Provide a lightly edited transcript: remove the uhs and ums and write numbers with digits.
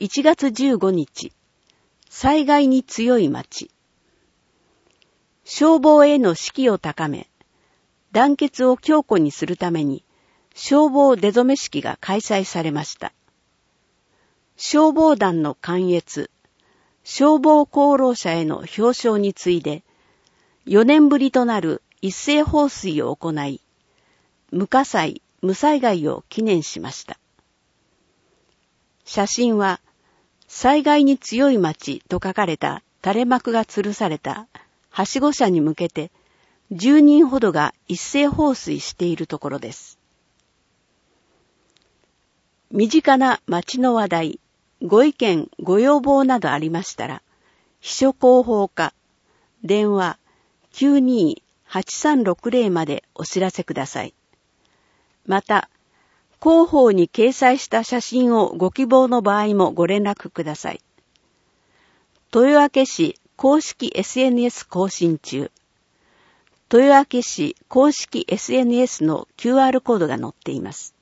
1月15日、災害に強い町。消防への士気を高め、団結を強固にするために、消防出初め式が開催されました。消防団の観閲、消防功労者への表彰に次いで、4年ぶりとなる一斉放水を行い、無火災、無災害を記念しました。写真は、災害に強い町と書かれた垂れ幕が吊るされたはしご車に向けて、10人ほどが一斉放水しているところです。身近な町の話題、ご意見、ご要望などありましたら、秘書広報課、電話 92-8360 までお知らせください。また、広報に掲載した写真をご希望の場合もご連絡ください。豊明市公式 SNS 更新中。豊明市公式 SNS の QR コードが載っています。